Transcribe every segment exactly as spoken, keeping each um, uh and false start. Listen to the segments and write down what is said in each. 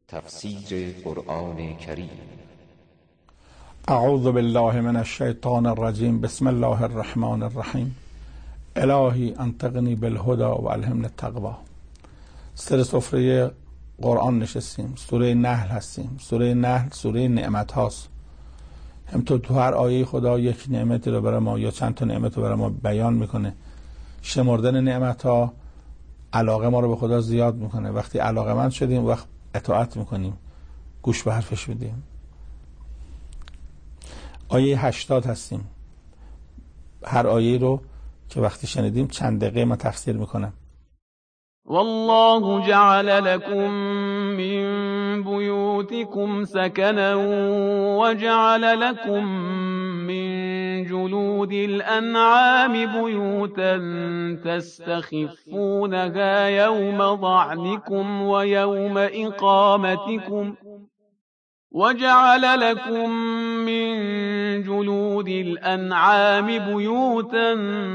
تفسیر قرآن کریم. اعوذ بالله من الشیطان الرجیم. بسم الله الرحمن الرحیم. الهی انطقنی بالهدى و الهمنی التقوی. سر سفره قرآن نشستیم، سوره نحل هستیم. سوره نحل سوره نعمت هاست. همطور تو هر آیه خدا یک نعمتی رو برای ما یا چند تا نعمت رو برای ما بیان میکنه. شمردن نعمت ها علاقه ما رو به خدا زیاد میکنه. وقتی علاقه مند شدیم وقت اطاعت میکنیم، گوش به حرفش میدیم. آیه هشتاد هستیم. هر آیه رو که وقتی شنیدیم چند دقیقه من تفسیر میکنم. والله جعل لكم من بيوتكم سكنا وجعل لكم من جلود الأنعام بيوتا تستخفونها يوم ضعنكم ويوم إقامتكم وجعل لكم من جلود الأنعام بيوتا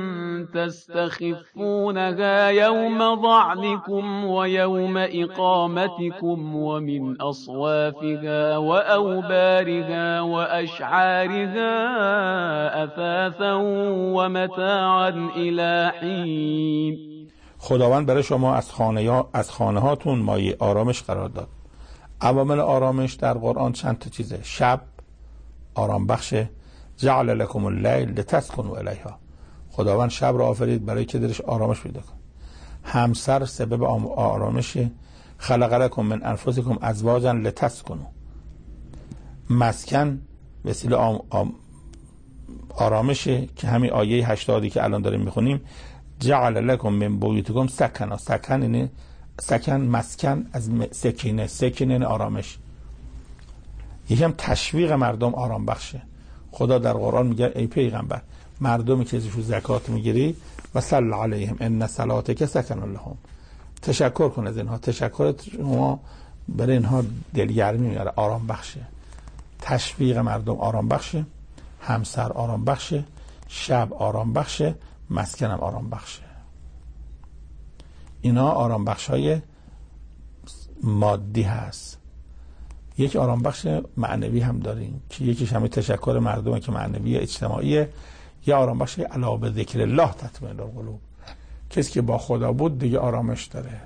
تستخفونها يوم ضعنكم ويوم إقامتكم ومن أصوافها وأوبارها وأشعارها أثاثا ومتاعا إلى حين. خداوند برای شما از خانه از خانه هاتون مایه آرامش قرار داد. عوامل آرامش در قرآن چند تا چیزه. شب آرام بخشه. جعل لکم اللیل لتسکنوا الیها. خداوند شب را آفرید برای که درش آرامش پیدا کن. همسر سبب آرامشه. خلق لکم من انفسکم ازواجا لتسکنوا. مسکن وسیله آم آم آرامشه که همین آیه هشتادی که الان داریم میخونیم. جعل لکم من بیوتکم سکنا. سکن اینه سکن، مسکن از سکینه. سکینه آرامش. یکم تشویق مردم آرام بخشه. خدا در قرآن میگه ای پیغمبر، مردمی که ازشون زکات میگیری و صل علیهم ان صلاتک سکن لهم، تشکر کن از اینها. تشکرت شما برای اینها دلگرمی میاره، آرام بخشه. تشویق مردم آرام بخشه. همسر آرام بخشه. شب آرام بخشه. مسکنم آرام بخشه. اینا آرام بخش های مادی هست. یک آرام بخش معنوی هم داریم که یکیش همه تشکر مردمه که معنوی اجتماعیه. یا آرام بخش علاوه به ذکر الله تطمئن القلوب. کسی که با خدا بود دیگه آرامش داره.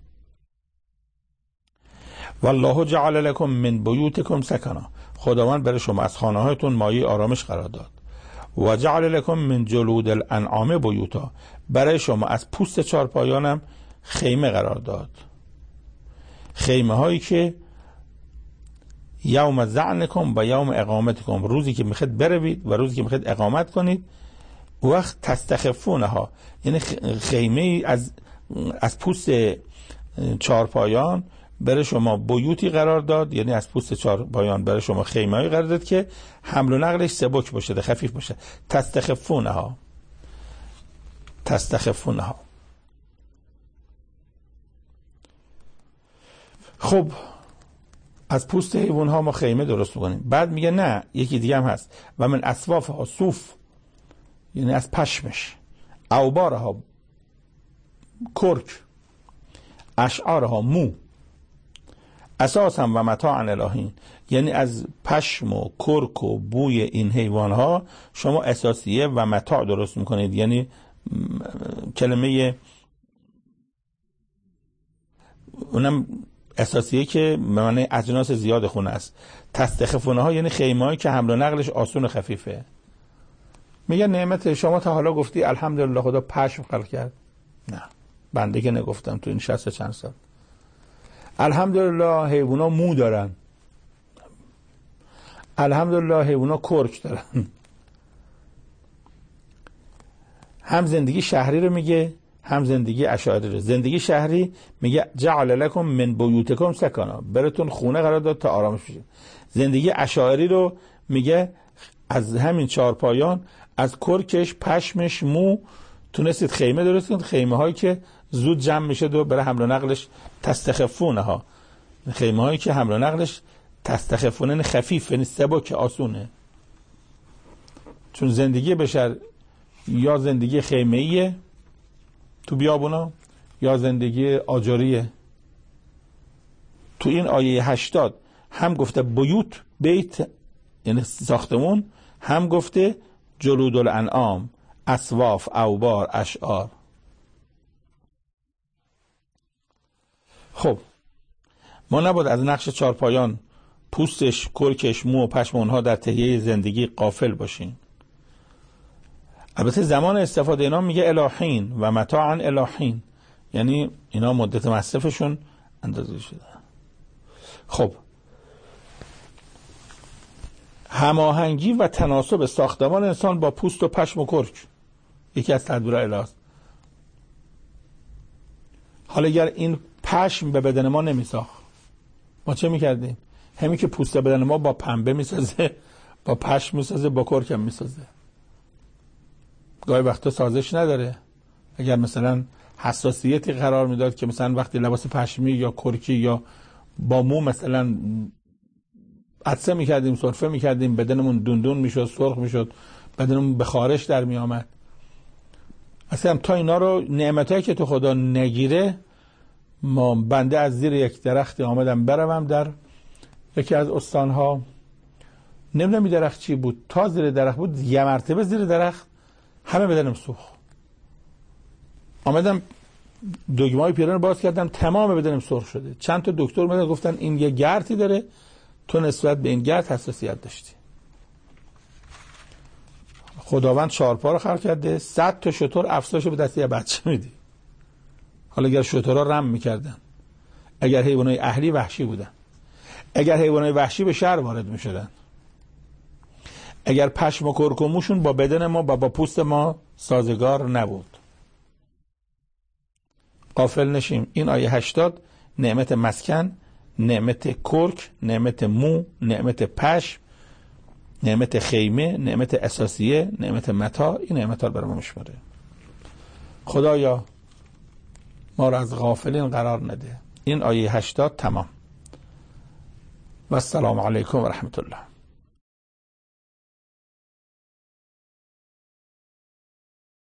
والله جعل لكم من بیوتکم سکنا. خداوند برای شما از خانه هایتون مایه آرامش قرار داد. و جعل لكم من جلود الانعام بیوتا. برای شما از پوست چارپایانم خیمه قرار داد. خیمه هایی که یوم ذعنکم و یوم اقامتکم، روزی که میخواید بروید و روزی که میخواید اقامت کنید. وقت تستخفونها، یعنی خیمه از از پوست چارپایان برای شما بیوتی قرار داد، یعنی از پوست چارپایان برای شما خیمه هایی قرار داد که حمل و نقلش سبک باشه، خفیف باشه. تستخفونها تستخفونها. خب از پوست حیوان ها ما خیمه درست میکنیم. بعد میگه نه، یکی دیگه هم هست. و من اصوافها صوف، یعنی از پشمش. اوبارها کرک. اشعارها مو. اساسا و متاعا الهین، یعنی از پشم و کرک و بوی این حیوان ها شما اساسیه و متاع درست میکنید. یعنی کلمه اونم اساسیه که معنی اجناس زیاد خونه است. تستخفونه ها یعنی خیمه هایی که حمل و نقلش آسون و خفیفه. میگه نعمت شما تا حالا گفتی الحمدلله خدا پشم خلق کرد؟ نه، بنده که نگفتم تو این شصت چند سال. الحمدلله حیونا مو دارن. الحمدلله حیونا کرک دارن. هم زندگی شهری رو میگه هم زندگی اشاعری رو. زندگی شهری میگه جعل لکم من بیوتکم سکنا، براتون خونه قرار داد تا آرامش بشه. زندگی اشاعری رو میگه از همین چارپایان، از کرکش، پشمش، مو تونستید خیمه درست کنید. خیمه هایی که زود جمع میشه و برای حمل و نقلش تستخفونه ها. خیمه هایی که حمل و نقلش تستخفونه خفیف، یعنی سبک، آسونه. چون زندگی بشر یا زندگی خیمه‌ایه تو بیابونا یا زندگی آجریه. تو این آیه هشتاد هم گفته بیوت، بیت یعنی ساختمون، هم گفته جلود الانعام، اسواف، اوبار، اشعار. خب ما نباید از نقش چارپایان، پوستش، کرکش، مو و پشم اونها در تهیه زندگی غافل باشیم. البته زمان استفاده اینا میگه الهین و متاعا الهین، یعنی اینا مدت مصرفشون اندازه شده. خب هماهنگی و تناسب ساختمان انسان با پوست و پشم و کرک یکی از تدبیر الهی است. حالا اگر این پشم به بدن ما نمیساخت، ما چه میکردیم؟ همین که پوست بدن ما با پنبه میسازه، با پشم میسازه، با کرکم میسازه. گاهی وقتا سازش نداره. اگر مثلا حساسیتی قرار میداد که مثلا وقتی لباس پشمی یا کرکی یا با مو مثلا عطسه میکردیم، سرفه میکردیم، بدنمون دوندون میشد، سرخ میشد، بدنمون به خارش در میامد. اصلا تا اینا رو نعمتایی که تو خدا نگیره، ما بنده از زیر یک درختی آمدم بروم در یکی از استانها، نمیدونم درخت چی بود، تا زیر درخت بود، یه مرتبه زیر درخت همه بدنم سوخت. آمدم دگمه‌های پیران باز کردم، تمام بدنم سرخ شده. چند تا دکتر اومدن گفتن این یه گرتی داره، تو نسبت به این گرد حساسیت داشتی. خداوند چهارپا رو خلق کرده، صد تا شتر افساشو به دست یه بچه میدی. حالا اگر شترها رم میکردن، اگر حیوانای اهلی وحشی بودن، اگر حیوانای وحشی به شهر وارد میشدن، اگر پشم و کرک و موشون با بدن ما با با پوست ما سازگار نبود. غافل نشیم. این آیه هشتاد نعمت مسکن، نعمت کرک، نعمت مو، نعمت پشم، نعمت خیمه، نعمت اساسیه، نعمت متاع، این نعمت ها رو برای ما میشماره. خدایا ما را از غافلین قرار نده. این آیه هشتاد تمام. و السلام علیکم و رحمت الله.